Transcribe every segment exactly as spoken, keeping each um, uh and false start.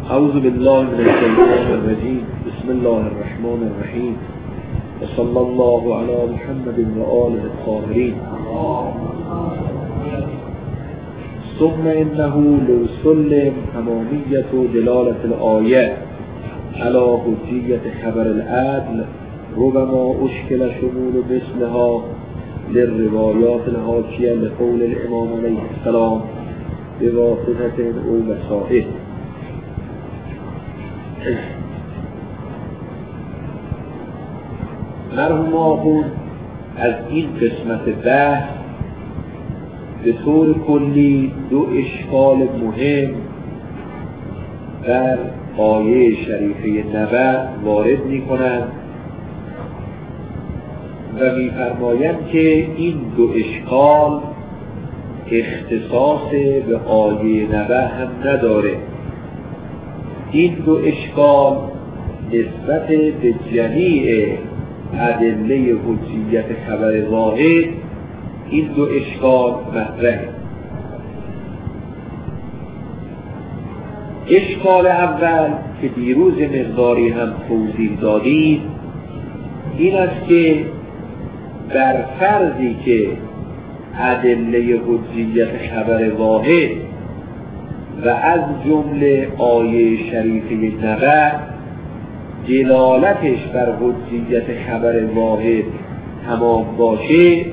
اعوذ بالله من الشیطان الرجیم. بسم الله الرحمن الرحیم و صلی الله علی محمد و آله الطاهرین. ثم انه لو سلم تمامیت و دلالت الآیه علی حجیت خبر العدل ربما اشکل شمول مثلها للروایات الحاکیه لقول الامام علیه السلام بواسطه او وسائل. مرحوم آخوند از این قسمت بحث به طور کلی دو اشکال مهم در آیه شریفه نبع وارد می کنند و می فرمایند که این دو اشکال اختصاص به آیه نبع هم نداره. این دو اشکال نسبت به جمیع ادله حجیت خبر واحد این دو اشکال مطرحه. اشکال اول که دیروز مقداری هم توضیح دادیم این است که بر فرضی که ادله حجیت خبر واحد و از جمله آیه شریفه نبع دلالتش بر حجیت خبر واحد تمام باشه،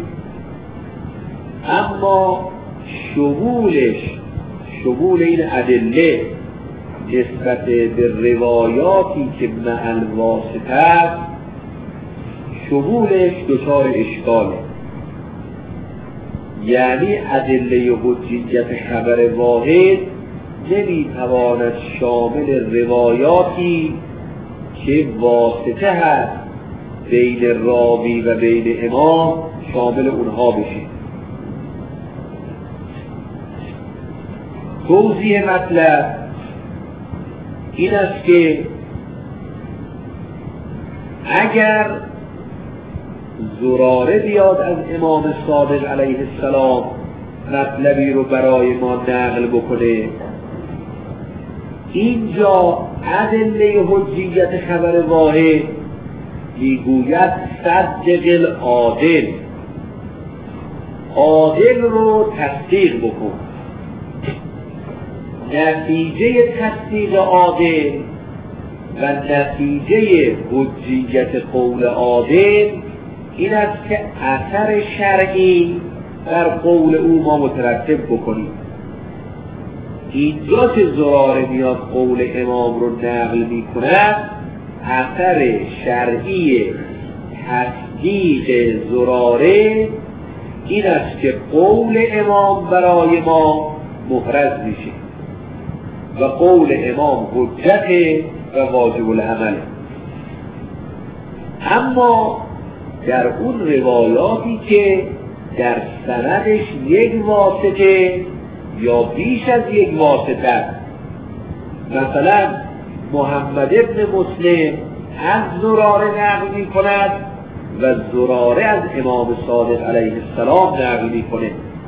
اما شمولش شمول این ادله نسبت به روایاتی که مع الواسطه است شمولش دچار اشکاله. یعنی ادله حجیت خبر واحد نمیتواند شامل روایاتی که واسطه هست بین راوی و بین امام شامل اونها بشه. توضیح مطلب این است که اگر زراره بیاد از امام صادق علیه السلام مطلبی رو برای ما نقل بکنه، اینجا ادله حجیت خبر واحد میگوید صدق العادل، عادل رو تصدیق بکن. نتیجه تصدیق عادل و نتیجه حجیت قول عادل این است که اثر شرعی در قول او ما مترتب بکنیم. اینجا که زراره میاد قول امام رو نقل می کند، اثر شرعی تصدیق زراره این است که قول امام برای ما محرز میشه و قول امام حجت و واجب العمل. اما در اون روایاتی که در سندش یک واسطه یا بیش از یک واسطه، مثلا محمد ابن مسلم از زراره نقل می کند و زراره از امام صادق علیه السلام نقل می کنه،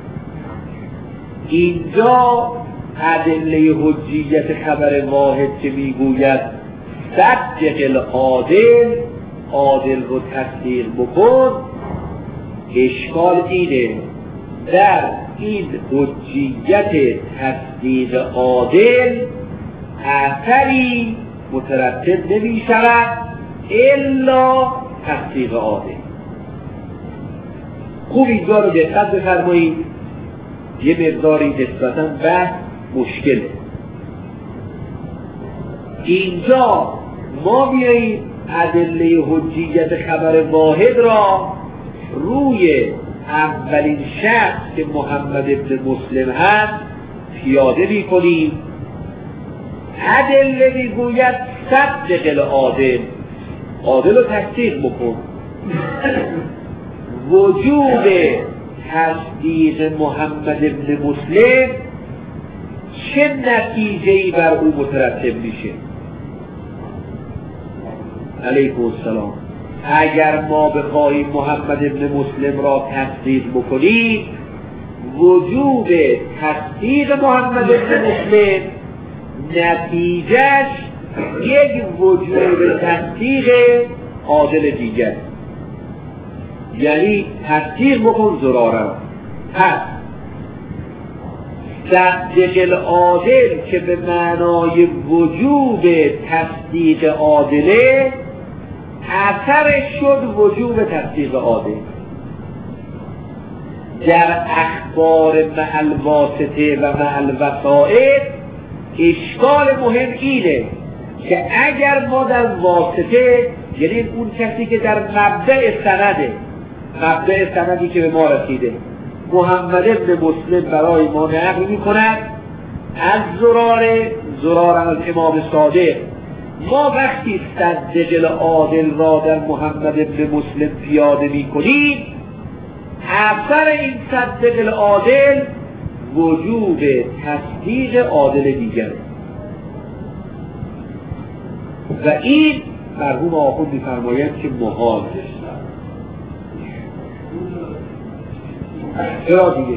اینجا ادله حجیت خبر واحد که می گوید صدق العادل، عادل رو تصدیق بکن، اشکال اینه در این حجیت تصدیق عادل اثری مترتب نمی شود الا تصدیق عادل. خوب اینجا رو دقت بفرمایید، یه مقداری نسبتاً بحث مشکله. اینجا ما بیاییم ادله حجیت خبر واحد را روی اولین شخص که محمد ابن مسلم هست پیاده می کنیم. ادله می گوید صدق العادل، عادل رو تصدیق بکن. وجود تصدیق محمد ابن مسلم چه نتیجه‌ای بر او مترتب میشه؟ علیکم السلام. اگر ما بخواهیم محمد ابن مسلم را تصدیق بکنیم، وجود تصدیق محمد ابن مسلم نتیجهش یک وجود تصدیق عادل دیگر، یعنی تصدیق بکن زراره. پس تصدیق العادل که به معنای وجوب تصدیق عادله، اثرش شد وجوب تصدیق عادل. در اخبار مع الواسطه و مع الوسائط اشکال مهم اینه که اگر ما در واسطه، یعنی اون کسی که در مبدأ سنده، مبدأ سندی که به ما رسیده، محمد ابن مسلم برای ما نقل می کند از زراره، زراره از امام صادق. ما وقتی تصدیق العادل را در محمد ابن مسلم پیاده می کنیم، اثر این تصدیق العادل وجوب تصدیق عادل دیگر و این مرحوم آخوند می‌فرمایند که محال چرا دیگه؟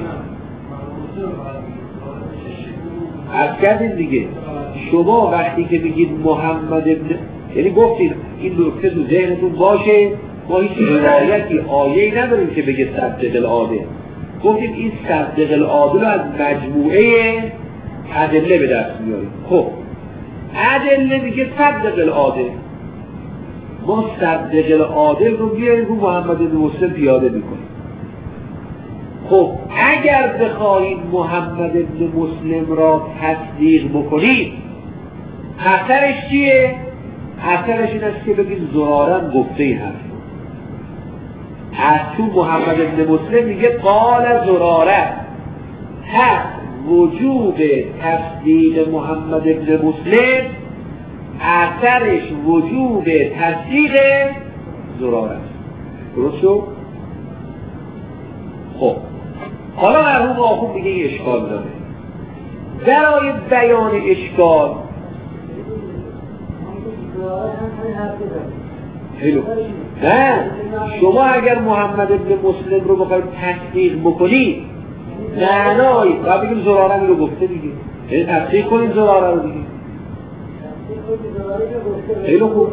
از کردیم دیگه. شما وقتی که بگید محمد ابن، یعنی گفتید این نکته تو ذهنتون باشه، ما هیچ روایتی آیه‌ای نداریم که بگه تصدیق العادل. گفتیم این تصدیق العادل رو از مجموعه ادله به دست میاریم. خب ادله میگه تصدیق العادل، ما تصدیق العادل رو بیاریم رو محمد بن مسلم پیاده میکنیم. خب اگر بخواهیم محمد بن مسلم را تصدیق بکنیم، اثرش چیه؟ اثرش این است که بگیم زرارم گفته این حرف. از تو محمد بن مسلم میگه قال زراره، پس وجوب تصدیق محمد بن مسلم اثرش وجوب تصدیق زراره است. درست شد؟ خب حالا مرحوم آخوند دیگه این اشکال داره. برای بیان اشکال هلو. نه، شما اگر محمد ابن مسلم رو بخواید تصدیق بکنید، معنای و بگیم زراره رو گفته دیگه، یعنی تصدیق کنید زراره رو دیگه. خیلی خوب.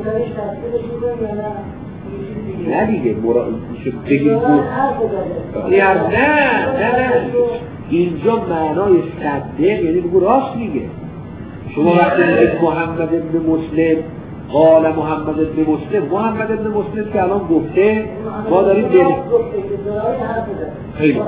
نه دیگه مرا بگیم بود نه نه نه اینجا معنای صدق یعنی بگو راست میگه. شما وقتی میگید محمد ابن مسلم قال محمد ابن مسلم، محمد ابن مسلم که الان گفته ما داریم دل خیلی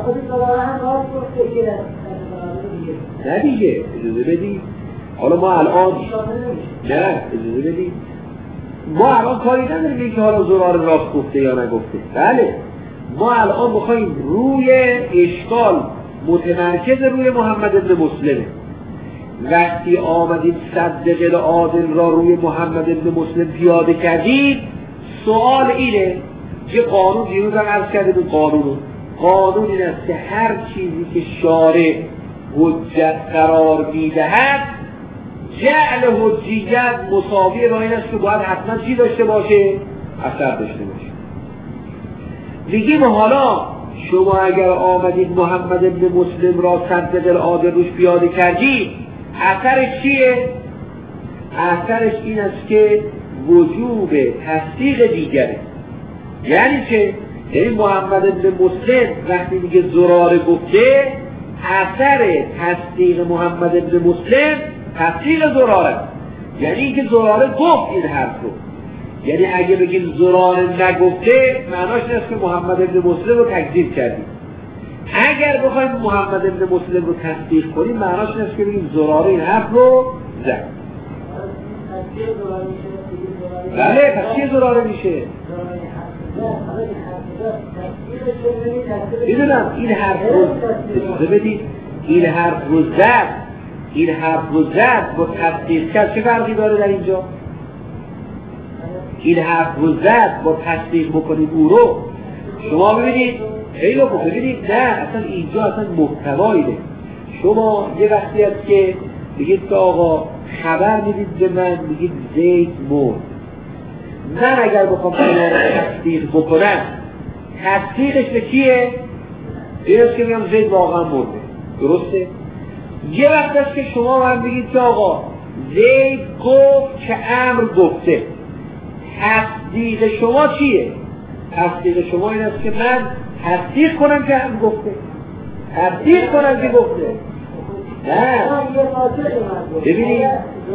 نه دیگه اجازه بدید. حالا ما الان نه اجازه بدید، ما الان کاری نداریم که حالا زرار راست گفته یا نگفته. بله ما الان بخوایم روی اشکال متمرکز روی محمد ابن مسلمه. وقتی آمدیم تصدیق العادل را روی محمد ابن مسلم پیاده کردیم، سوال اینه که قانون دیروز هم عرض کرده بود، قانون قانون این است که هر چیزی که شارع حجت قرار میدهد، جعل حجیت مساوی با این است که باید حتما چی داشته باشه؟ اثر داشته باشه. میگیم حالا شما اگر آمدید محمد ابن مسلم را تصدیق العادل روش پیاده کردید، اثرش چیه؟ اثرش این است که وجوب تصدیق دیگره. یعنی چه؟ یعنی محمد ابن مسلم وقتی میگه زراره گفته، اثر تصدیق محمد ابن مسلم تصدیق زراره، یعنی اینکه زراره گفت این حرف رو. یعنی اگه بگیم زراره نگفته، معناش این است که محمد ابن مسلم رو تکذیب کردیم. اگر بخوایم محمد ابن مسلم رو تصدیق کنیم، معناش این است که بگیم زراره این حرف رو زد. بله پس چیه زراره میشه؟ میدونم این حرف رو اجازه بدید، این حرف رو زد، این حرف رو زد با تصدیق کرد چه فرقی داره در اینجا؟ این حرف رو زد با تصدیق بکنید او رو، شما ببینید خیلی خوب ببینید نه اصلا اینجا اصلا محتواییه. شما یه وقتی هست که بگید که آقا خبر میدید به من، میگید زید مرد، من اگر بخوام اینا رو تصدیق بکنم، تصدیقش به کیه؟ اینست که میگم زید واقعا مرده، درسته؟ یه وقت هست که شما من بگید که آقا زید گفت که امر گفته. تصدیق شما چیه؟ تصدیق شما این است که من تصدیق کنم که امر گفته، تصدیق کنم که گفته. نه ببینید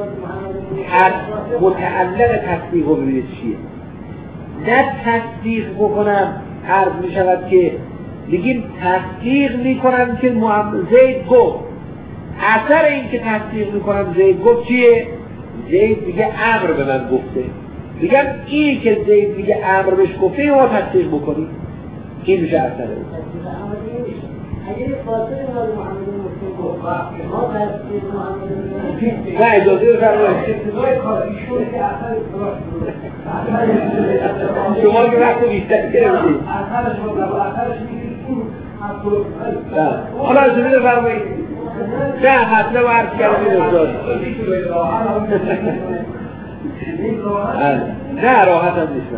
متعلق تصدیق رو ببینید چیه. نه تصدیق بکنم عرض می شود که بگیم تصدیق می کنم که زید گفت. اثر این که تصدیق می کنم زید گفت چیه؟ زید میگه امر به من گفته. میگم اینی که زید میگه امر بهش گفته ما تصدیق بکنیم، این میشه اثر این. اگر فاصله ما محمد مسلم گفت ما تصدیق محمد نه اجازه بفرمایید شما که وقت بیشتر کردید حالا اجازه بفرمایید نه مطلب عرض کردید نه راحت هم نیست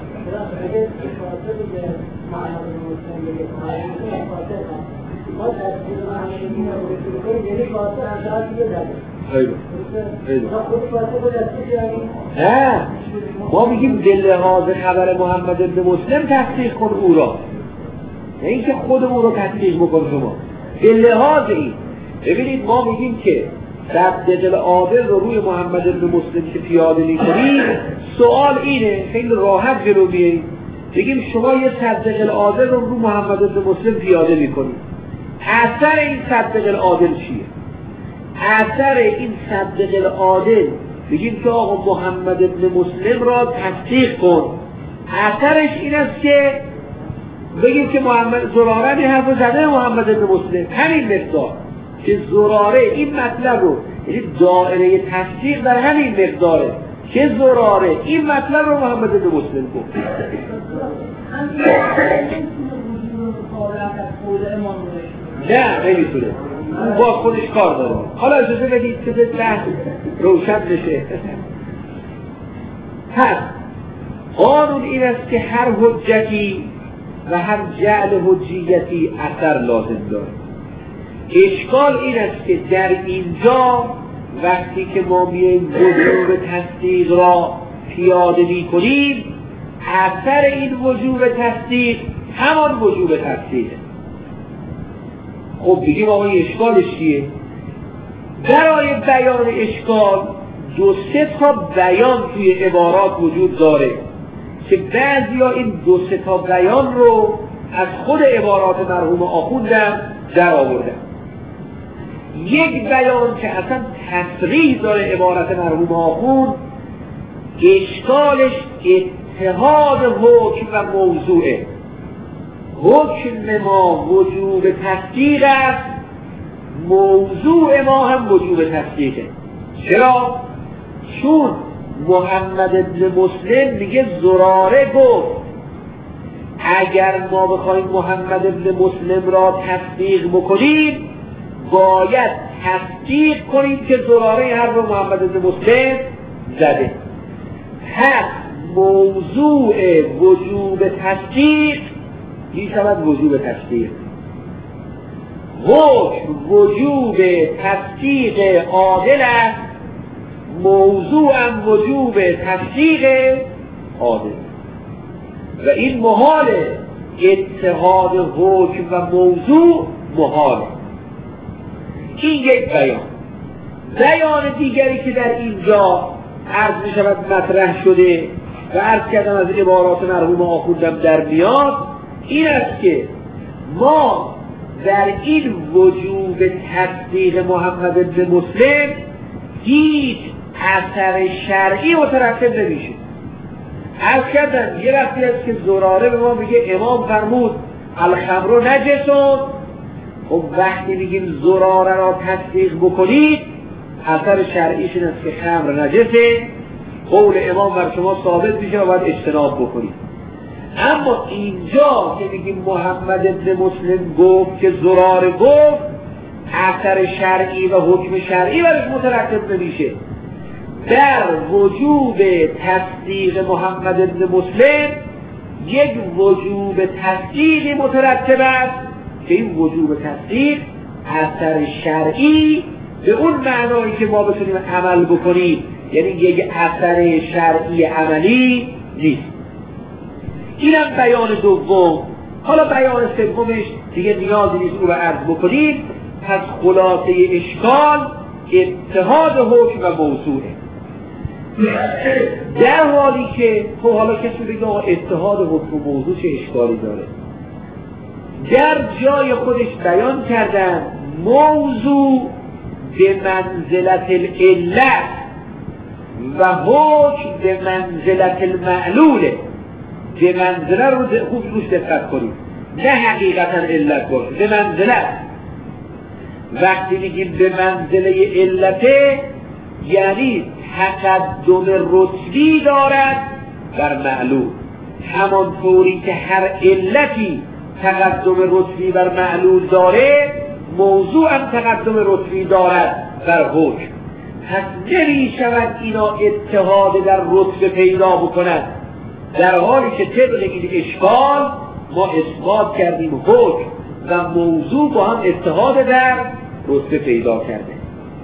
نه ما میگیم به لحاظ خبر محمد ابن مسلم تصدیق کن او را، نه اینکه خود او را تصدیق بکن شما. به لحاظ این ببینید ما میگیم که صدق العادل رو روی محمد ابن مسلم که پیاده میکنیم، سوال اینه خیلی راحت جلو بیاییم بگیم شما یه صدق العادل رو روی محمد ابن مسلم پیاده میکنید، اثر این صدق العادل چیه؟ اثر این صدق العادل بگیم که آقا محمد ابن مسلم را تصدیق کن، اثرش این است که بگیم که محمد زراره این حرف زده محمد ابن مسلم، همین مقدار که زراره این مطلب رو، یعنی دائره تصدیق در همین مقداره که زراره این مطلب رو محمد ابن مسلم گفت. نه نمیتونه، اون با خودش کار داره. حالا اجازه بدید که به بحث روشن بشه. پس قانون این است که هر حجتی و هر جعل حجیتی اثر لازم داره. اشکال این است که در اینجا وقتی که ما میایم وجوب تصدیق را پیاده می کنیم، اثر این وجوب تصدیق همان وجوب تصدیقه. خب بگیم آقا اشکالش چیه؟ برای بیان اشکال دو سه تا بیان توی عبارات وجود داره که بعضیا این دو سه تا بیان رو از خود عبارات مرحوم آخوندم در آوردن. یک بیان که اصلا تصریح داره عبارت مرحوم آخوند، اشکالش اتحاد حکم و موضوعه. حکم ما وجوب تصدیق است، موضوع ما هم وجوب تصدیقه. چرا؟ چون محمد ابن مسلم میگه زراره گفت، اگر ما بخوایم محمد ابن مسلم را تصدیق بکنیم باید تصدیق کنیم که زراره هر رو محمد ابن مسلم زده. پس موضوع وجوب تصدیق میشود وجوب تصدیق. حکم وجوب تصدیق عادل است، موضوعم وجوب تصدیق عادل و این محاله. اتحاد حکم و موضوع محاله. این یک بیان. بیان دیگری که در اینجا عرض می شود مطرح شده و عرض کردم از عبارات مرحوم آخوندم در میاد این است که ما در این وجوب تصدیق محمد ابن مسلم هیچ اثر شرعی مترتب نمیشه. عرض کردم یه وقتی است که زراره به ما میگه امام فرمود الخمر نجسون، خب وقتی میگیم زراره را تصدیق بکنید اثر شرعیش این است که خمر نجسه، قول امام بر شما ثابت میشه و باید اجتناب بکنید. اما اینجا که میگیم محمد ابن مسلم گفت که زراره گفت، اثر شرعی و حکم شرعی برش مترتب نمیشه. در وجوب تصدیق محمد ابن مسلم یک وجوب تصدیقی مترتب است که این وجوب تصدیق اثر شرعی به اون معنایی که ما بتونیم عمل بکنیم، یعنی یک اثر شرعی عملی نیست. اینم بیان دوم. حالا بیان سومش دیگه نیازی نیست او رو عرض بکنیم. پس خلاصه اشکال اتحاد حکم و موضوعه. در حالی که خب حالا کسی بگه آقا اتحاد حکم و موضوع چه اشکالی داره، در جای خودش بیان کردن موضوع به منزلت العلت و حکم به منزلت المعلوله. به منزله رو خوب روش دقت کنید، نه حقیقتا علت باشه، به منزلت. وقتی میگیم به منزله علته یعنی تقدم رتبی دارد بر معلول، همانطوری که هر علتی تقدم رتبی بر معلول داره، موضوع هم تقدم رتبی دارد بر حکم. پس نمی شود اینا اتحاد در رتبه پیدا بکنند، در حالی که طبق این اشکال ما اثبات کردیم حکم و موضوع با هم اتحاد در رتبه پیدا کرده.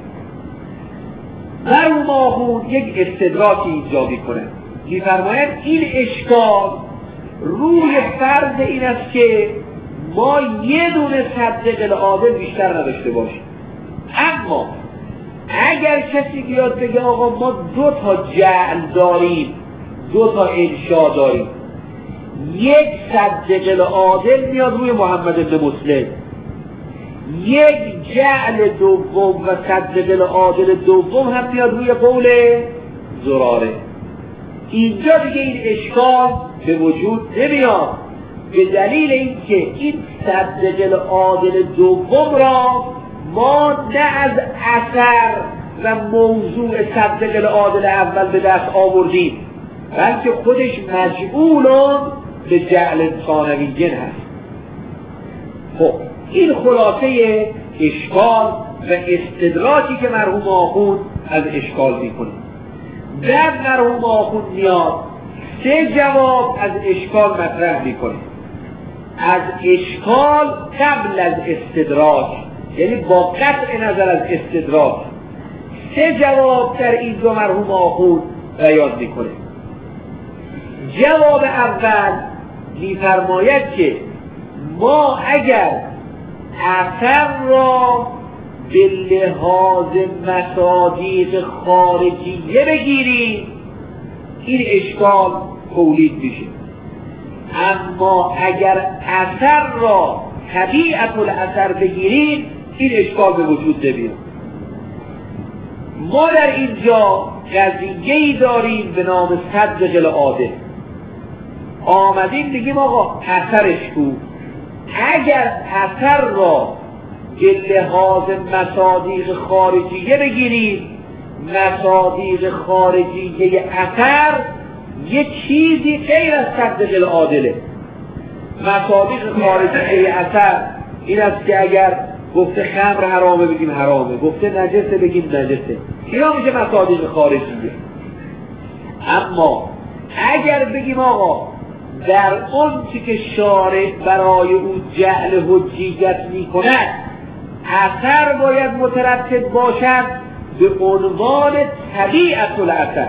مرحوم آخوند یک استدراکی اینجا میکنه، میفرماید این اشکال روی فرض این است که ما یه دونه صدق العادل بیشتر نداشته باشیم. اما اگر کسی بیاد بگه آقا ما دو تا جعل داریم، دو تا انشا داریم، یک صدق العادل میاد روی محمد بن مسلم، یک جعل دوم و صدق العادل دوم هم میاد روی قول زراره، اینجا دیگه این اشکال به وجود نمیاد، به دلیل اینکه این صدق العادل دوم را ما نه از اثر و موضوع صدق العادل اول به دست آوردیم، بلکه خودش مجعولون به جعل ثانویین هست. خب این خلاصه اشکال و استدراکی که مرحوم آخوند از اشکال میکنه. بعد مرحوم آخوند میاد سه جواب از اشکال مطرح میکنه، از اشکال قبل از استدراک، یعنی با قطع نظر از استدراک سه جواب در اینجا مرحوم آخوند بیان میکنه. جواب اول میفرماید که ما اگر اثر را به لحاظ مصادیق خارجیه بگیریم این اشکال تولید میشه، اما اگر اثر را طبیعت الاثر بگیریم این اشکال به وجود نمیاد. ما در اینجا قضیه‌ای داریم به نام صدق العادل، آمدیم بگیم آقا اثرش کو، اگر اثر را به لحاظ مصادیق خارجیه بگیریم، مصادیق خارجیه اثر یه چیزی غیر از صدق العادله. مصادیق خارجیه اثر این است که اگر گفته خمر حرامه بگیم حرامه، گفته نجسه بگیم نجسه، اینا میشه مصادیق خارجیه. اما اگر بگیم آقا در اون چی که شارع برای او جعل حجیت می کند اثر باید مترتب باشد به عنوان طبیعت الاثر.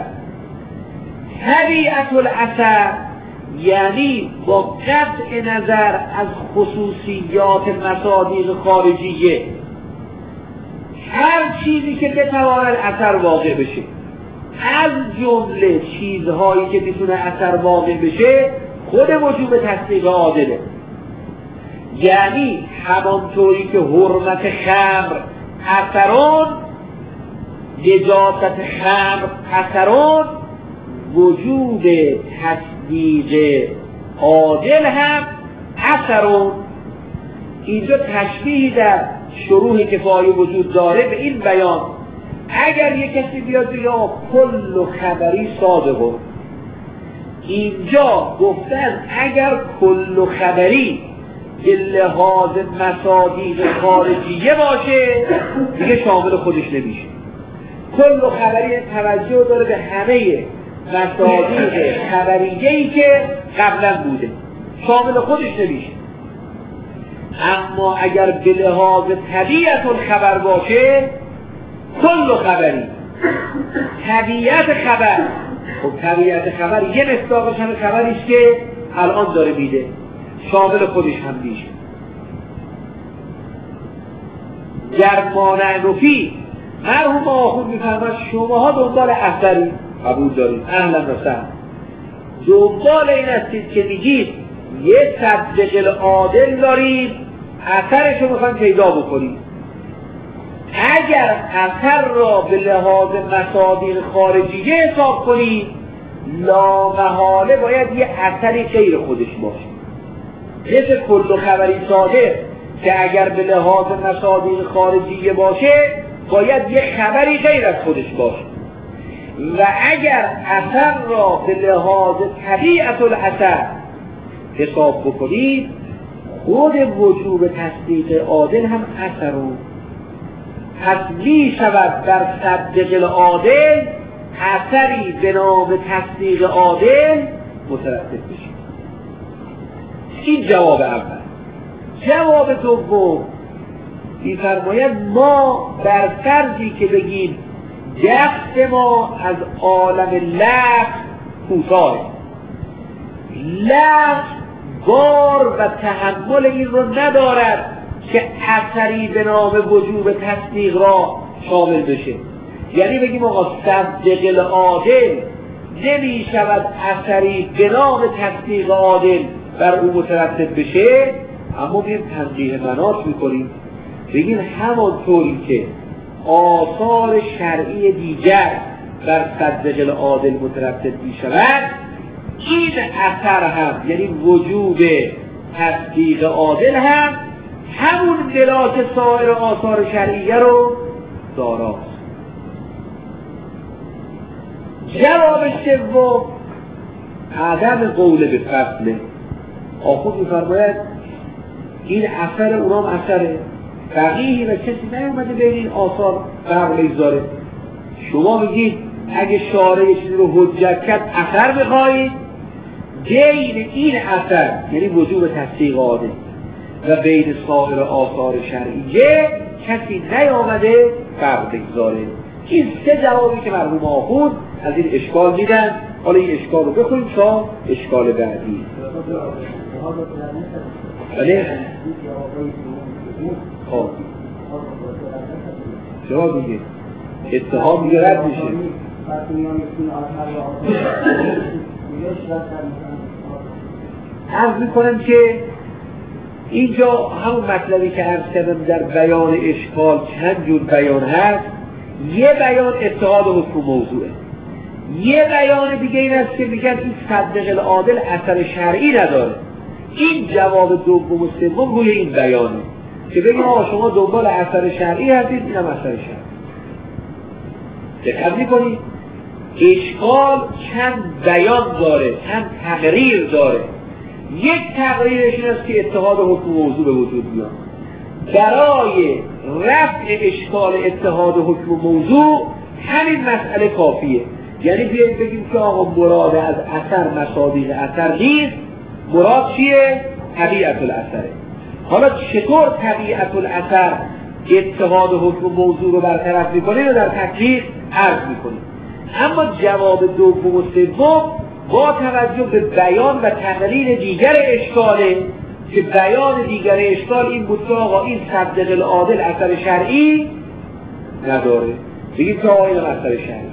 طبیعت الاثر یعنی با قطع نظر از خصوصیات مصادیق خارجیه هر چیزی که بتواند اثر واقع بشه، از جمله چیزهایی که میتونه اثر واقع بشه خود وجوب تصدیق عادله. یعنی همانطوری که حرمت خمر اثرون، نجاست خمر اثرون، وجوب تصدیق عادل هم اثرون. اینجا تشبیهی در شروح کفایه وجود داره به این بیان. اگر یک کسی بیاد بگه کل خبری صادقه، اینجا گفتن اگر کل خبری به لحاظ مصادیق خارجیه باشه دیگه شامل خودش نمیشه. کل خبری توجه داره به همه مصادیق خبریه‌ای که قبلا بوده، شامل خودش نمیشه. اما اگر به لحاظ طبیعت الخبر باشه کل خبری، طبیعت خبر. خب طبیعت خبر یه مصداقش همه خبریش که الان داره میده، شامل خودش هم میشه. در مانعنفی مرحوم آخوند میفرماید شماها دنبال اثری قبول دارید، اهلا و سهلا، دنبال این هستید که میگید یه صدق عادل دارید، اثرش رو میخواید پیدا بکنید. اگر اثر را به لحاظ مصادیق خارجیه حساب کنید، لامحاله باید یه اثری غیر خودش باشه. مثل کل خبری صادق که اگر به لحاظ مصادیق خارجیه باشه باید یه خبری غیر از خودش باشه. و اگر اثر را به لحاظ طبیعت الاثر حساب بکنید، خود وجوب تصدیق عادل هم اثر رو پس می شود در صدق عادل اثری به نام تصدیق عادل مترتب بشه. این جواب اول. جواب دوم می‌فرماید ما بر فرضی که بگیم دست ما از عالم لفظ کوتاه، لفظ بار و تحمل این رو ندارد که اثری به نام وجوب تصدیق را شامل بشه. یعنی بگیم آقا صدق عادل نمی شود اثری به نام تصدیق عادل بر او مترتب بشه، اما بیم تنبیه مناط میکنیم، بگیم همانطوری که آثار شرعی دیگر بر صدق عادل مترتب می شود، این اثر هم یعنی وجوب تصدیق عادل هم همون ملاک سایر آثار شرعیه رو داراست. جواب سوم عدم قول به فصله. آخوند می‌فرماید این اثر اونام اثره، فقیهی و کسی نیومده بین این آثار فرق بگذاره. شما میگید اگه شارع یه چیزی رو حجت کرد اثر بخواهید، بین این اثر یعنی وجوب تصدیق عادل و بین سایر آثار شرعیه کسی نیامده فرق بگذاره. این سه جوابی که مرحوم آخوند از این اشکال میدن. حالا این اشکال رو بخونیم تا اشکال بعدی. بله؟ خب جواب میگه اتحاد میگه رد میشه. عرض میکنم که اینجا همون مطلبی که عرض کردم در بیان اشکال چند جور بیان هست. یه بیان اتحاد حکم موضوعه، یه بیان دیگه این است که میگن این صدق العادل اثر شرعی نداره. این جواب دوم و سوم روی این بیانه که بگیم آقا شما دنبال اثر شرعی هستید، اینم اثر شرعی. دقت می‌کنید اشکال چند بیان داره، چند تقریر داره. یک تقریرش این است که اتحاد حکم موضوع به وجود میاد. برای رفع اشکال اتحاد حکم موضوع همین مسئله کافیه. یعنی بیایید بگیم که آقا مراد از اثر مصادیق اثر نیست، مراد چیه؟ طبیعت الاثره. حالا چطور طبیعت الاثر اتحاد حکم موضوع رو برطرف میکنه رو در تکلیف عرض میکنه. اما جواب دوم و سوم با توجه به بیان و تقریر دیگر اشکاله که بیان دیگر اشکال این بود که آقا این صدق العادل اثر شرعی نداره، بگیم که آقا این اثر شرعی.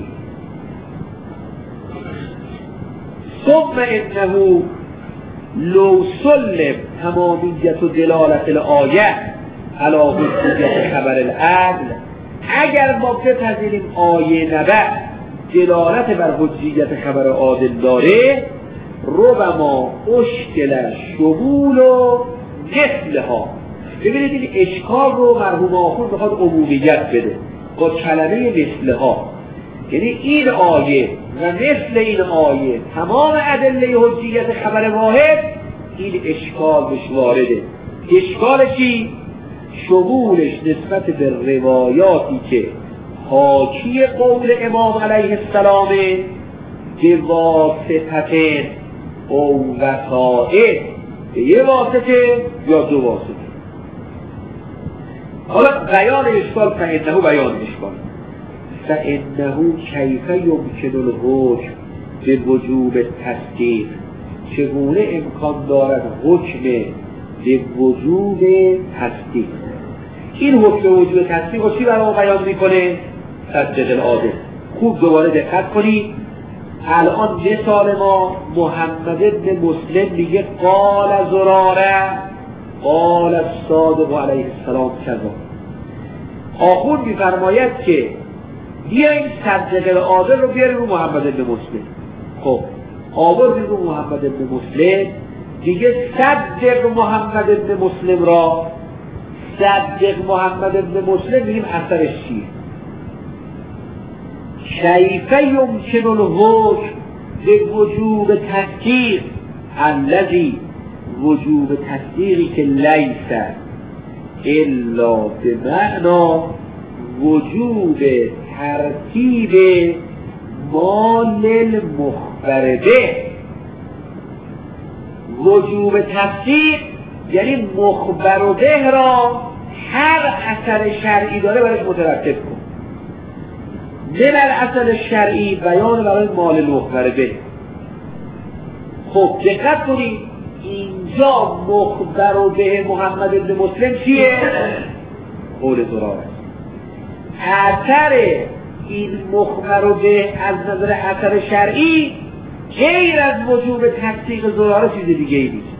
ثم انه لو سلم تمامیت و دلالت الآیه علی حجیت خبر العدل، اگر ما بپذیریم آیه نبع دلالت بر حجیت خبر عادل داره، ربما اشکل شمول و مثلها. ببینید این اشکال رو مرحوم آخوند بخواد عمومیت بده با کلمه مثلها، یعنی این آیه و مثل این آیه تمام ادله حجیت خبر واحد، این اشکال بهش وارده. اشکال چی؟ شمولش نسبت به روایاتی که حاکی قول امام علیه السلام به واسطه او وسائل، به یه واسطه یا دو واسطه. حالا بیان اشکال فهمنه بیان اشکال فانه کیف یمکن الحکم به وجوب تصدیق، چگونه امکان دارد حکم به وجوب تصدیق. این حکم به وجوب تصدیق رو چی برای ما بیان میکنه؟ صدق العادل. خوب دوباره دقت کنید. الان مثال ما محمد ابن مسلم میگه قال زراره قال الصادق علیه السلام کذا. آخوند میفرماید که بیاییم صدق العادل رو بیاریم رو محمد ابن مسلم. خب آوردیم رو محمد ابن مسلم، دیگه صدق محمد ابن مسلم را، صدق محمد ابن مسلم میگیم اثرش چیه؟ کیف یمکن الحکم به وجوب تصدیق الذی وجوب تصدیقی که لیس الا به معنا وجوب ترتیب مال المخبر به. وجوب تصدیق یعنی مخبر به را هر اثر شرعی داره برایش مترتب کن. نه بر اصل شرعی بیان برای مال مخبر به. خب دقت کنید اینجا مخبر به محمد ابن مسلم چیه؟ قول زراره. اثر این مخبر به از نظر اثر شرعی غیر از وجوب تصدیق زراره چیز دیگه ای نیست.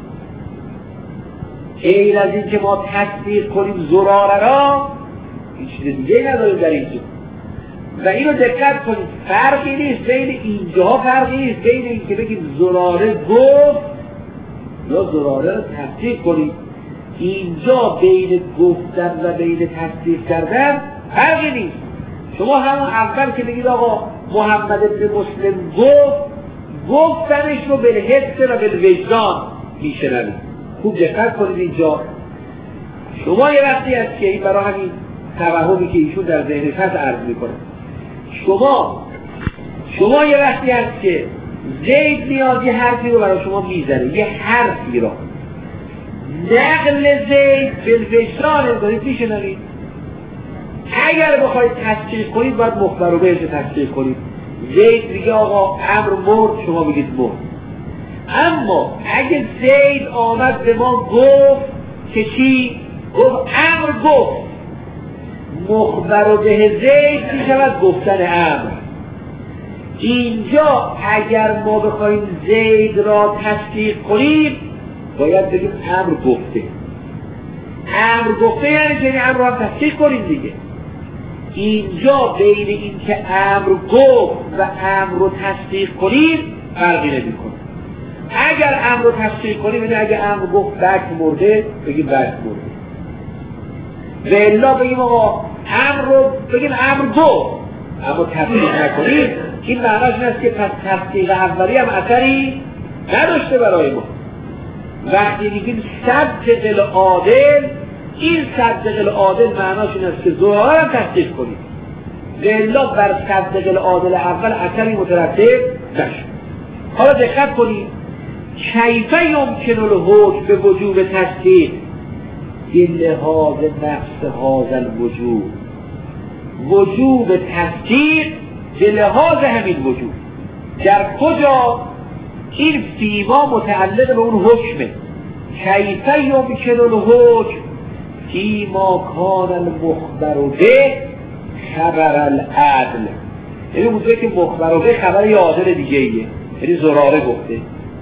غیر از این که ما تصدیق کنیم زراره را این چیز دیگه ای نداریم در اینجا. و اینو دقت کنید فرقی نیست بین اینجا، فرقی نیست بین این که بگیم زراره گفت یا زراره رو تصدیق کنید. اینجا بین گفتن و بین تصدیق کردن فرقی نیست. شما همون اول که بگید آقا محمد ابن مسلم گفت، گفتنش رو به حس و به وجدان میشنوید. خوب دقت کنید اینجا شما یه وقتی هست که این برای همین توهمی که ایشون در ذهنش هست عرض میکنه. شما شما یه وقتی هست که زید میاد یه حرفی رو برای شما میزنه، یه حرفی رو نقل زید به وجدان دارید میشنوید. اگر بخواید تصدیق کنید باید مخبر رو بهش تصدیق کنید. زید میگه آقا امر مرد، شما میگید مرد. اما اگه زید آمد به ما گفت که چی؟ گفت امر گفت، مخبر رو به زید میشود گفتن امر. اینجا اگر ما بخوایم زید را تصدیق کنیم باید بگیم امر گفته. امر گفته یعنی که امر را تصدیق کنیم دیگه. اینجا بین این که امر گفت و امر رو تصدیق کنیم فرقی نمی‌کنه. اگر امر رو تصدیق کنیم یعنی اگر امر گفت بک مرده بگیم بک مرده. و الا بگیم آقا امر رو بگیم امر گفت اما تصدیق نکنیم، این معناش این است که پس تصدیق اولی هم اثری نداشته برای ما. وقتی میگیم صدق العادل، این صدق العادل معناش این است که زراره هم تصدیق کنید. الا بر صدق العادل اول اثری مترتب نشد. حالا دقت کنید کیف یمکن الحکم به وجوب تصدیق به لحاظ نفس هذا الوجوب. وجوب تصدیق به لحاظ همین وجوب در کجا؟ این فیما متعلق به اون حکمه. کیف یمکن الحکم فیما کان المخبر به خبر العدل. یعنی اونجایی که مخبر به خبر یه عادل دیگه ایه، یعنی زراره گفته.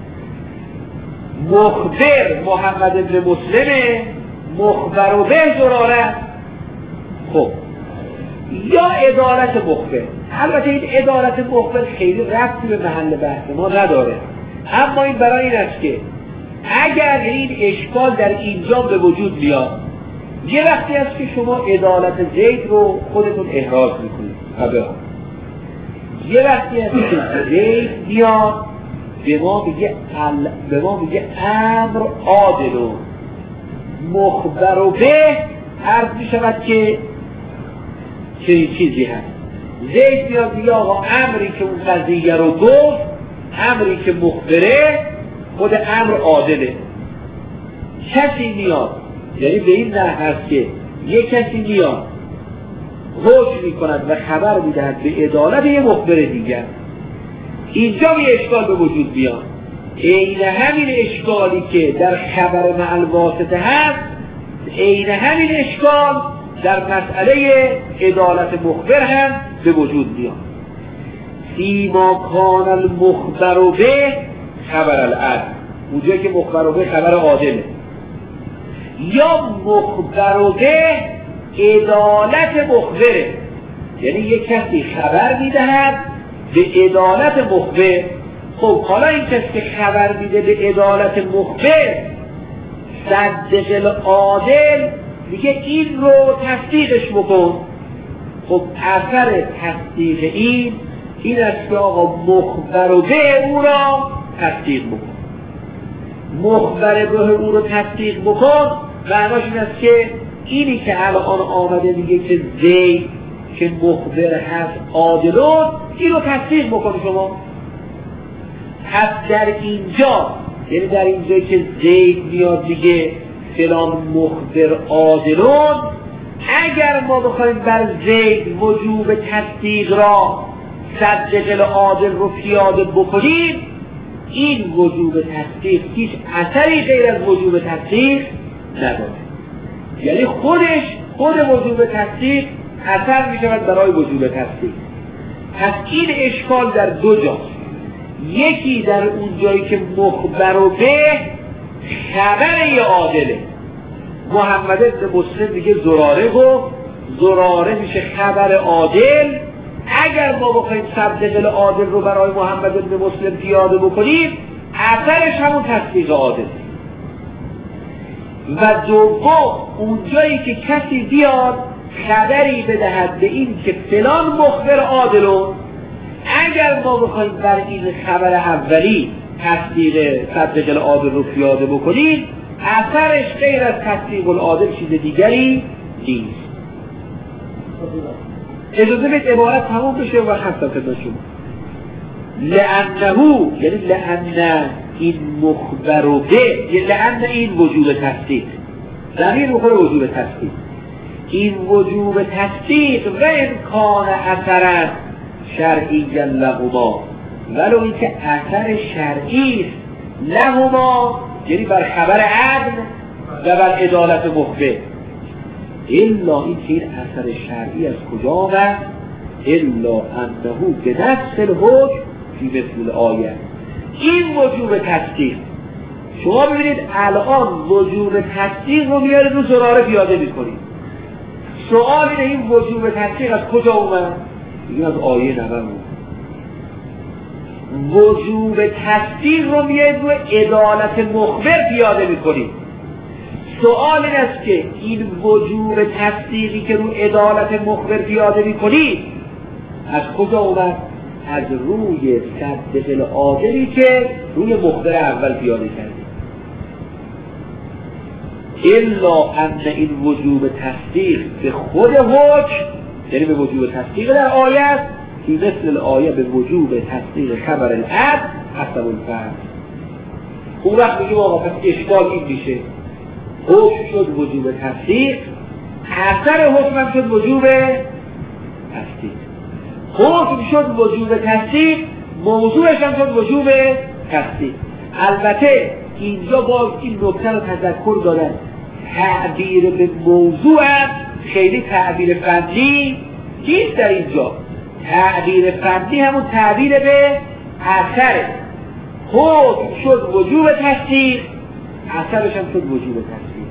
مخبر محمد ابن مسلمه، مخبر به زراره. خب یا ادارت مخبر. البته این ادارت مخبر خیلی ربطی به محل بحث ما نداره، اما این برای این است که اگر این اشکال در اینجا به وجود بیاد، یه وقتی است که شما ادالت زید رو خودتون احراز میکنید خبر. یه وقتی است که زید بیاد به ما میگه ال... به ما میگه امر عادل و مخبر و به عرض میشود که چه چیزی هست. زید بیاد میگه آقا امری که اون قضیه رو گفت، امری که مخبره، خود امر عادله. کسی میاد، یعنی به این نحو هست که یک کسی میاد حکم میکند و خبر میدهد به عدالت یه مخبر دیگر. اینجا یه اشکال به وجود بیاد. عین همین اشکالی که در خبر مع الواسطه هست، عین همین اشکال در مسئله عدالت مخبر هم به وجود بیاد. فیما کان المخبر به خبر العدل، اونجایی که مخبر به خبر عادله، یا مخبر به عدالت مخبره، یعنی یک کسی خبر میدهد به عدالت مخبر. خب حالا این کسی که خبر میده به عدالت مخبر، صدق العادل میگه این رو تصدیقش بکن. خب اثر تصدیق این این است که آقا مخبر به او را تصدیق بکن. مخبر به او رو تصدیق بکن معناش این است که اینی که الان آمده میگه که زید که مخبر هست عادلون، این رو تصدیق بکن شما. پس در اینجا، یعنی در اینجایی که زید میاد میگه فلان مخبر عادلون، اگر ما بخوایم بر زید وجوب تصدیق را صدق العادل رو پیاده بکنیم، این وجوب تصدیق هیچ اثری غیر از وجوب تصدیق نداره. یعنی خودش خود وجوب تصدیق اثر می شود برای وجوب تصدیق. پس این اشکال در دو جاست. یکی در اون جایی که مخبر به خبر یه عادله، محمد ابن مسلم دیگه زراره گفت، زراره میشه خبر عادل. اگر ما بخوایم صدق العادل رو برای محمد ابن مسلم پیاده بکنیم، اثرش همون تصدیق عادل. و دوم اونجایی که کسی بیاد خبری بدهد به این که فلان مخبر عادلون، اگر ما بخوایم بر این خبر اولی تصدیق صدق العادل رو پیاده بکنیم، اثرش غیر از تصدیق العادل چیز دیگری نیست. اجازه بید عبارت تمام بشه و خستم خدمت شما. لعنهو، یعنی لعن این مخبر به، یعنی لعن این وجوب تصدیق، زمین مخبر وجوب تصدیق، این وجوب تصدیق و امکان اثر شرعی لهما، ولو این که اثر شرعی است لهما، یعنی بر خبر عدل و بر عدالت مخبر. الا این که این اثر شرعی از کجا آمد؟ الا انه به نفس الحکم فی مثل آیه، این وجوب تصدیق. شما ببینید الان وجوب تصدیق رو میاره رو زراره پیاده میکنید. سوال اینه این وجوب تصدیق از کجا اومد؟ این از آیه نبر اومد. وجوب تصدیق رو میاره رو عدالت مخبر پیاده میکنید. سوال این است که این وجوب تصدیقی که رو عدالت مخبر پیاده میکنید از کجا اومد؟ از روی صدق العادلی که روی مخبر اول پیاده کردید. الا ان این وجوب تصدیق به خود حکم، یعنی به وجوب تصدیق در آیه است، که مثل آیه به وجوب تصدیق خبر العدل حسب الفرض. اون وقت میگیم آقا پس اشکال این میشه، حکم شد وجوب تصدیق، اثر حکم هم شد وجوب تصدیق. حکم شد وجوب تصدیق، موضوعش هم شد وجوب تصدیق. البته اینجا باز این نکته رو تذکر دادن، تعبیر به موضوع هم خیلی تعبیر فنی نیست در اینجا. تعبیر فنی همون تعبیر به اثر. حکم شد وجوب تصدیق، اثرش هم شد وجوب تصدیق.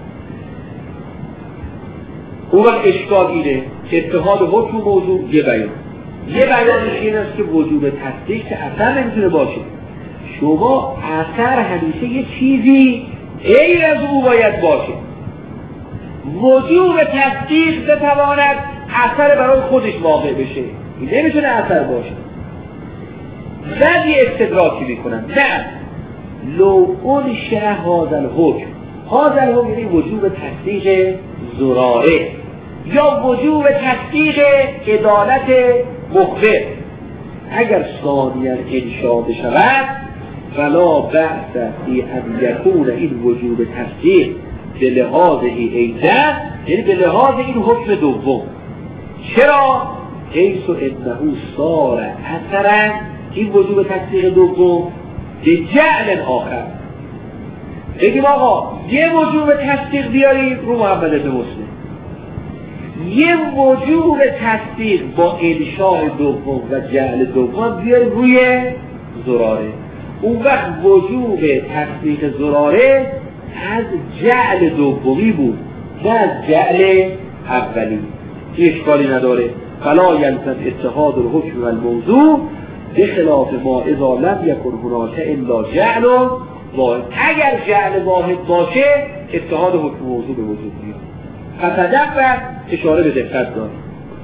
اون وقت اشکال اینه اتحاد حکم و موضوع یه بیان، یه بیانش این است که وجوب تصدیق که اثر نمیتونه باشه. شما اثر همیشه یه چیزی غیر از او باید باشه. وجوب تصدیق بتواند اثر برای خودش واقع بشه، این نمیتونه اثر باشه. بعد یه استدراکی میکنن، نه لو اون شه هذا الحکم، هذا الحکم یعنی وجوب تصدیق زراره یا وجوب تصدیق عدالت مخبر. اگر ثانیاً انشاء بشود فلا بأس فی ان یکون این وجوب تصدیق به لحاظ ایده، یعنی به لحاظ این حکم دوم چرا؟ حیث و انه صار اثرا، این وجوب تصدیق دوم به جعل آخر. بگیم آقا یه وجوب تصدیق بیاریم رو محمد بن مسلم، یه وجوب تصدیق با انشاء دوم و جعل دوم بیاریم روی زراره. اون وقت وجوب تصدیق زراره از جعل دومی بود نه از جعل اولی. این اشکالی نداره. فلا یلزم اتحاد الحکم و الموضوع به خلاف ما اذا لم یکن هناک الا جعل واحد. اگر جعل واحد باشه اتحاد حکم موضوع به وجود میاد. فتدبر اشاره به دقت داره.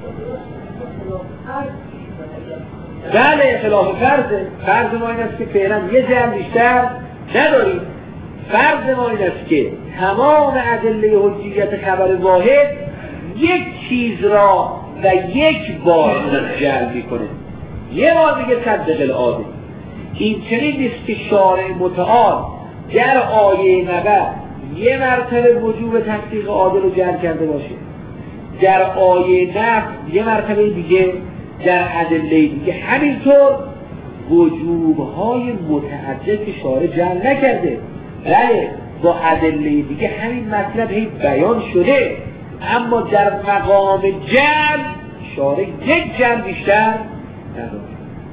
بله خلاف فرضه. فرض ما این است که فعلا یه جعل بیشتر نداریم. فرض ما این است که تمام ادله حجیت خبر واحد یک چیز را و یک بار جعل میکنه، یه بار دیگه صدق العاده. این چنین نیست که شارع متعال در آیه نبع یه مرتبه وجوب تصدیق عادل رو جعل کرده باشه، در آیه نفس یه مرتبه دیگه، در ادله دیگه همینطور وجوبهای متعدد که شارع جعل نکرده. بله با ادله دیگه همین مطلب هی بیان شده، اما در مقام جعل شارع یک جعل بیشتر نداره.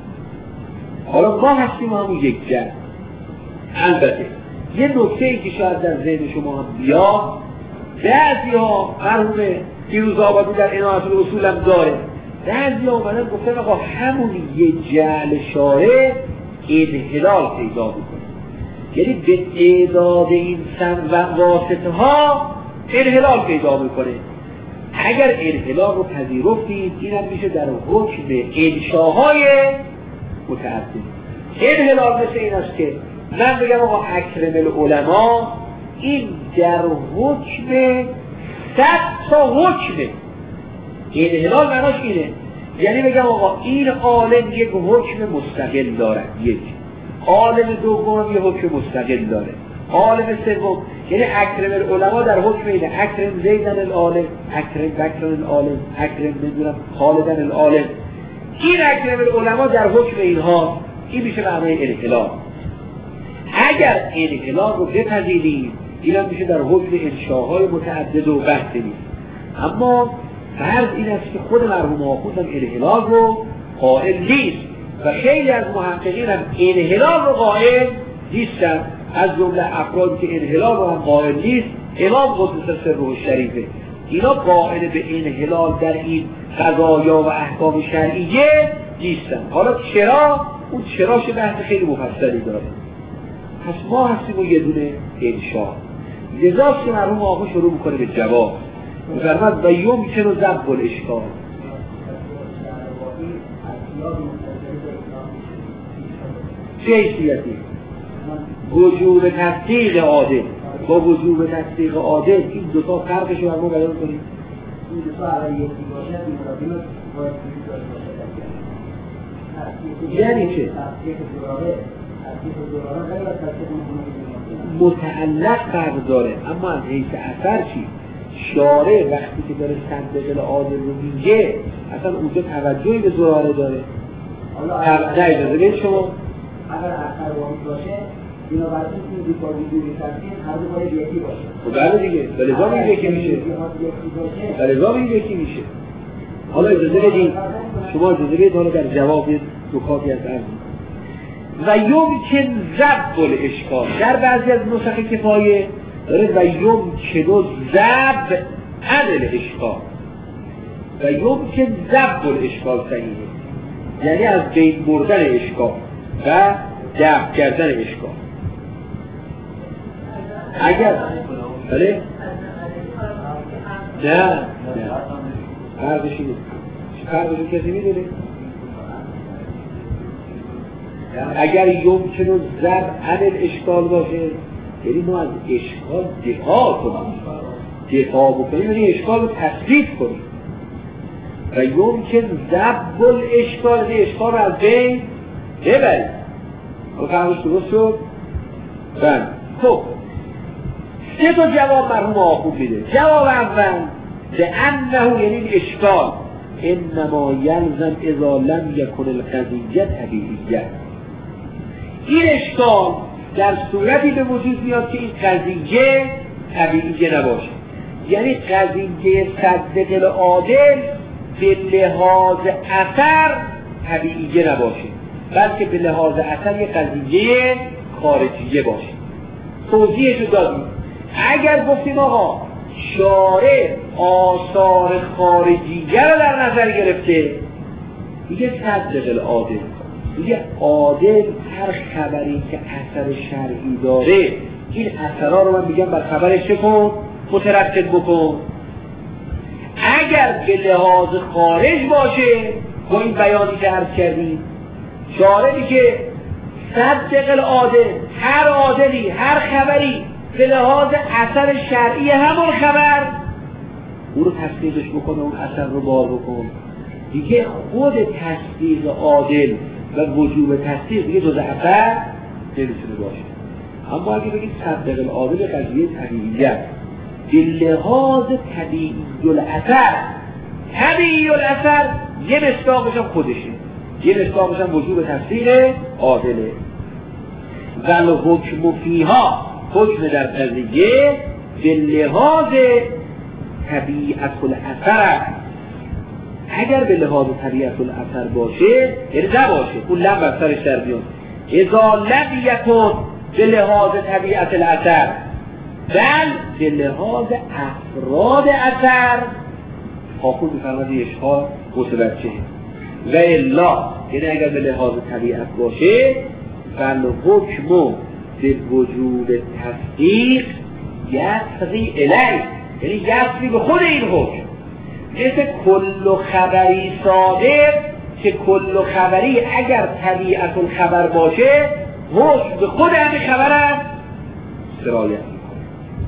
حالا ما هستیم همون یک جعل. البته یه نکته ای که شاید در ذهن شما هم بیاد، بعضی ها مرحوم فیروز آبادی در عنایت الاصول هم داره، بعضی ها اومدن گفتن آقا همون یک جعل شارع انحلال پیدا میکنه، یعنی به تعداد این سن و واسطه ها انحلال پیدا میکنه. اگر انحلال رو پذیرفتید این هم میشه در حکم انشاهای متعدد. انحلال مثل این است که من بگم آقا اکرم العلماء، این در حکم صد تا حکمه. انحلال معناش اینه، یعنی بگم آقا این عالم یک حکم مستقل داره، یک عالم دوم یک حکم مستقل داره، عالم سوم یعنی اکرم العلماء در حکم اینه، اکرم زیدن العالم، اکرم بکرم العالم، اکرم نمیدونم خالدن العالم. این اکرم العلماء در حکم اینها، این میشه معنای انحلال. اگر انحلال رو بپذیریم این هم میشه در حکم انشاهای متعدد و بحث نیست. اما فرض این است که خود مرحوم آخوند هم انحلال رو قائل نیست و خیلی از محققین هم انحلال رو قائل نیستن. از جمله افرادی که انحلال رو هم قائل نیست امام قدس سره شریفه، اینا قائل به انحلال در این قضایا و احکام شرعیه نیستن. حالا چرا؟ اون چراش بحث خیلی مفصلی داره. پس ما هستیم و یه دونه انشاء. لذاست که مرحوم آقا شروع میکنه به جواب، میفرماد و یمکن و ضبط الاشکال. چه حیثیتی؟ وجوب تصدیق عادل با وجوب تصدیق عادل، این دوتا فرقش رو ما بیان کنیم. این دوتا اول یکی باشه این باید یعنی چه؟ متعلق فرق داره، اما از حیث اثر چی؟ شارع وقتی که داره صدق عادل رو میگه اصلا اونجا توجهی به زراره داره. نه اجازه بید شما اگر اثر واحد باشه بنابراین این دو تا وجود تصدیق هر دو باید یکی باشه. خب بله دیگه، بلزام این یکی میشه، بلزام این یکی میشه. حالا اجازه بدید شما اجازه بدید حالا در جواب نکاتی از عرض و یمکن ضبط الاشکال. در بعضی از نسخ کفایه داره و یمکن ضبط عن الاشکال و یمکن ضبط الاشکال صحیحه، یعنی از بین بردن اشکال و دفع کردن اشکال. اگر بله نه نه فرقشی نیست. فرقشی کسی میدونه؟ اگر یمکن و ضرب عن الاشکال باشه یعنی ما از اشکال دفاع کنیم، دفاع بکنیم یعنی اشکال رو تثبیت کنیم. و یمکن ضرب الاشکال یعنی اشکال رو از بین ببریم. و فهمش درست شد؟ بله. خب سه تا جواب مرحوم آخوند میده. جواب اول به انه یعنی اشکال انما یلزم اذا لم یکن القضیه طبیعیه. این اشکال در صورتی به وجود میاد که این قضیه طبیعیه نباشه، یعنی قضیه صدق عادل به لحاظ اثر طبیعیه نباشه، بلکه به لحاظ اثر یک قضیه خارجیه باشه. توضیحش رو دادیم. اگر گفتیم آقا شارع آثار خارجیه رو در نظر گرفته، دیگه صدق العادل، دیگه عادل هر خبری که اثر شرعی داره این اثرها رو من میگم بر خبرش چه کن؟ مترتب بکن. اگر به لحاظ خارج باشه با این بیانی که عرض کردیم، شارعی که صدق العادل، هر عادلی هر خبری به لحاظ اثر شرعی همون خبر او رو تصدیقش بکنه، اون اثر رو بار بکن، دیگه خود تصدیق عادل و وجوب تصدیق دیگه جز اثر نمیتونه باشه. اما اگه بگید صدق العادل قضیه طبیعیه به لحاظ طبیعی الاثر، طبیعی الاثر یه مصداقش هم خودشه، یه مصداقش هم وجوب تصدیق عادله. ول حکم فیها، حکم در قضیه به لحاظ طبیعت الاثر. اگر به لحاظ طبیعت الاثر باشه یعنی نباشه، اون لم بر سرش در بیان. اذا لم یکن به لحاظ طبیعت الاثر بل به لحاظ افراد اثر، حاکم بفرماد اشکال متوجه. و الا یعنی اگر به لحاظ طبیعت باشه بل حکم به وجود تصدیق یسری الی، یعنی یسری به خود این حکم، مثل کل خبری صادق که کل خبری اگر طبیعت الخبر باشه حکم به خود همین خبر است سرایت میکنه.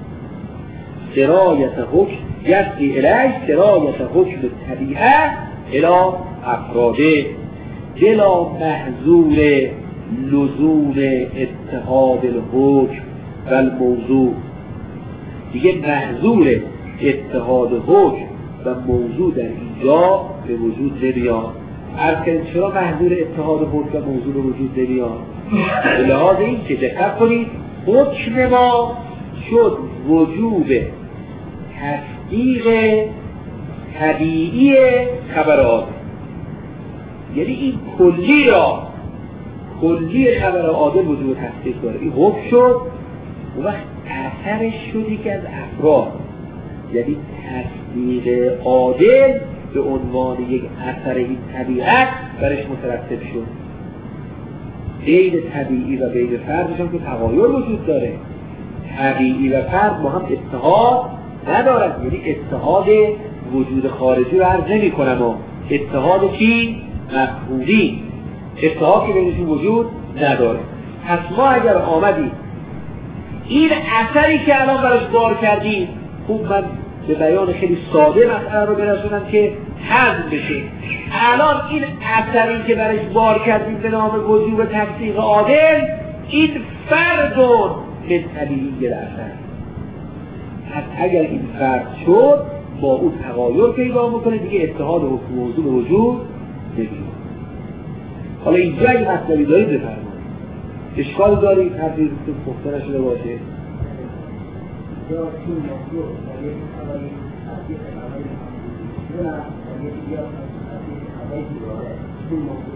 سرایت حکم یسری الی، سرایت حکم طبیعت الی افراده بلا محظور لزوم اتحاد الحکم و الموضوع. دیگه محظور اتحاد حکم و موضوع در اینجا به وجود نمیاد. عرض کردیم چرا محظور اتحاد حکم و موضوع به وجود نمیاد؟ به لحاظ این که دقت کنید حکم ما شد وجوب تصدیق طبیعی خبر عادل، یعنی این کلی را کلی خبر عادل وجوب تصدیق داره، این حکم شد. اون وقت اثرش شدی که از افراد، یعنی تصدیق عادل به عنوان یک اثر این طبیعت برش مترتب شد. بین طبیعی و بین فردش هم که تغایر وجود داره، طبیعی و فرد با هم اتحاد ندارد، یعنی اتحاد وجود خارجی رو عرض نمی کنم و اتحاد چی؟ مفهومی، اتحاد که بینشون وجود نداره. پس ما اگر آمدیم این اثری که الان برش بار کردیم، خوب من به بیان خیلی ساده مسئله رو برسونم که حذف بشه. الان این اثری که برش بار کردیم به نام وجوب تصدیق عادل، این فردون به طبیعی الاثر. پس اگر این فرد شد با اون تغایر پیدا میکنه، دیگه اتحاد حکم موضوع به وجود نمیاد. حالا اینجا اگه مطلبی دارید بفرمایید، اشکال دارید حرفی پخته نشده باشه؟ یا این موضوع در یک خبری تصدیق خبری نه در یک دیگر تصدیق خبری داره، این موضوع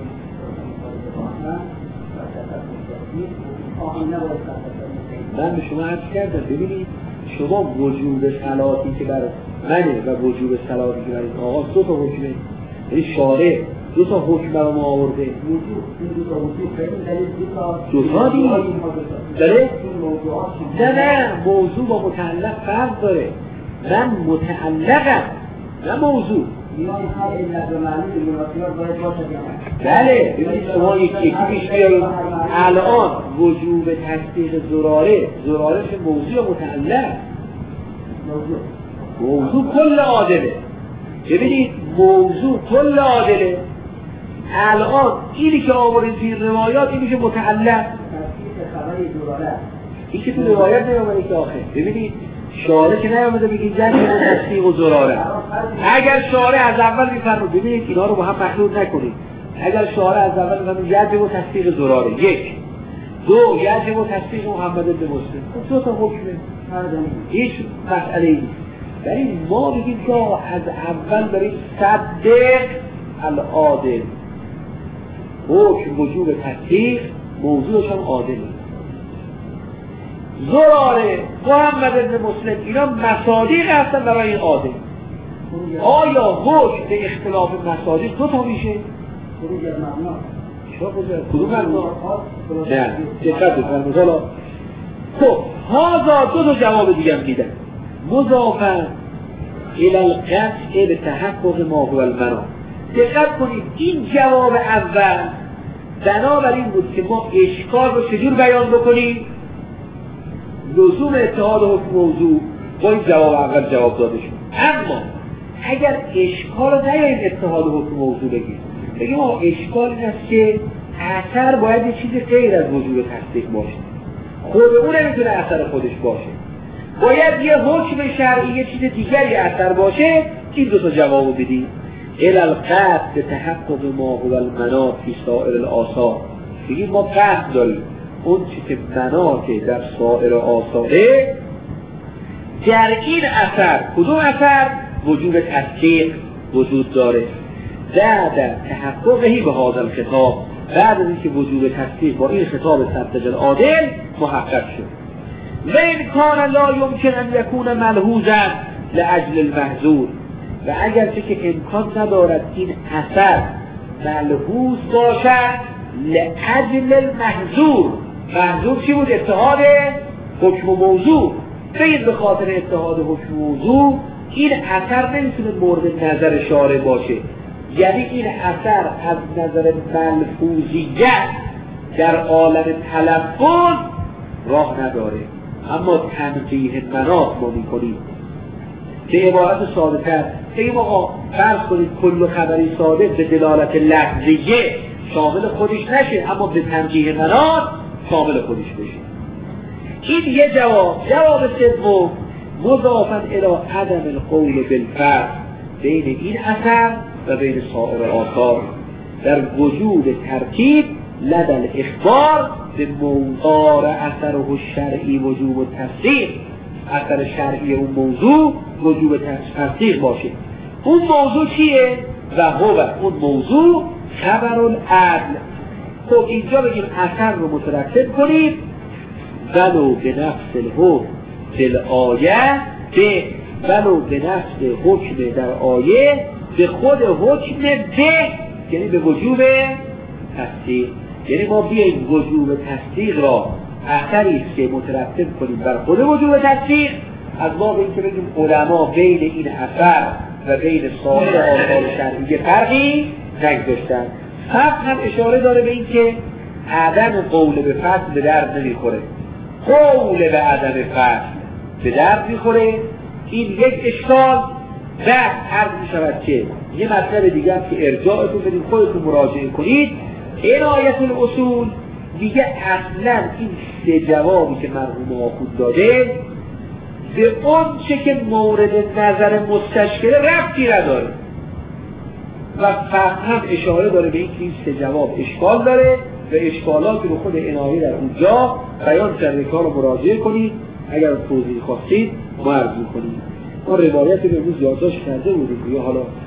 من به شما عرض کردم ببینید شما وجوب صلاتی که بر منه و وجوب صلاتی که بر این آقا دو تا حکمه، یعنی شارع دو تا حکم برای ما آورده، دو تا دیگه داره؟ نه نه موضوع با متعلق فرق داره. من متعلقم نه موضوع. بله ببینید شما یک یکی پیش بیایید الان وجوب تصدیق زراره، زرارش موضوع متعلق، موضوع کل عادله. ببینید موضوع کل عادله. الان اینی که آورید توی روایات اینی که متعلق، این که تو روایت نیامده که آخر. ببینید شارع که نیامده بگید جنگ و تصدیق و زراره. اگر شارع از اول میفرمود ببینید اینا رو با هم مخلوط نکنید، اگر شارع از اول میفرمود یجب و تصدیق زراره، یک دو یجب و تصدیق محمد بن مسلم، دو تا حکمه، هیچ مسئله ای نیست. ولی ما بگیم که از اول بریم صدق العادل، حکم وجوب تصدیق موضوعش هم عادله. زراره محمد بن مسلم اینا مصادیق هستن برای این عادل. آیا حکم به اختلاف مصادیق دو تا میشه؟ کدوم مبنا؟ نه دقت بفرمایید. حالا خب هازا دو تا جواب دیگه میدن. مضافن الی القطع به تحقق ما هو المنع. دقت کنید این جواب اول بنابراین بود که ما اشکال رو چجور بیان بکنیم؟ لزوم اتحاد حکم موضوع با این جواب اول جواب داده شد. اما اگر اشکال رو نیاییم اتحاد حکم موضوع بگیم، بگیم ما اشکال این است که اثر باید یه چیز غیر از وجود تصدیق باشه، خود اون نمیتونه اثر خودش باشه، باید یه حکم شرعی یه چیز دیگری اثر باشه. این دو تا جواب بدیم. الی القطع به تحقق ما هو المناط فی سائر الآثار. بگیم ما قطع داریم اون چی که مناطه در سائر آثاره در این اثر، کدوم اثر؟ وجود تصدیق وجود داره. بعد تحققهی به هذا الخطاب، بعد از اینکه وجود تصدیق با این خطاب صدق العادل محقق شد. و این کان لا یمکن ان یکون ملحوظا لاجل المحظور، و اگرچه که امکان ندارد این اثر ملحوظ باشد لاجل المحظور. محظور چی بود؟ اتحاد حکم و موضوع. بگید به خاطر اتحاد حکم و موضوع این اثر نمیتونه مورد نظر شارع باشه، یعنی این اثر از نظر ملفوظیت در عالم تلفظ راه نداره. اما تنقیح مناط ما میکنیم به عبارت ساده تر. بگیم آقا فرض کنید کل خبری صادق به دلالت لفظیه شامل خودش نشه، اما به تنقیح مناط شامل خودش بشه. این یه جواب. جواب سوم مضافاً الی عدم القول بالفرق بین این اثر و بین سایر آثار در وجود ترتیب لدى الاخبار به موضوع اثره الشرعی وجوب و تصدیق. اثر شرعی اون موضوع وجوب تصدیق باشه. اون موضوع چیه؟ و هو اون موضوع خبر العدل. خب اینجا بگیم اثر رو مترتب کنیم ولو به نفس الحکم در آیه، به ولو به نفس حکم در آیه به خود حکم به، یعنی به وجوب تصدیق. یعنی ما بیاییم وجوب تصدیق را اثری است که مترتب کنیم بر خود وجوب تصدیق، از باب اینکه بگیم علما بین این اثر و بین سایر آثار شرعی فرقی نگذاشتن. فقط هم اشاره داره به این که عدم قول به فصل به درد نمیخوره، قول به عدم فصل به درد میخوره. این یک اشکال. و عرض میشود که یه مطلب دیگه هم که ارجاعتون بدید خودتون مراجعه کنید. عنایت الاصول دیگه اصلا این سه جوابی که مرحوم آخوند داده به اون چه که مورد نظر مستشکله ربطی نداره و فقط هم اشاره داره به این که این سه جواب اشکال داره و اشکالاتی رو خود عنایه در اونجا بیان کرده. کار رو مراجعه کنید، اگر توضیح خواستید ما عرض می‌کنیم. ما روایت رو امروز یادداشت کرده بودیم یا حالا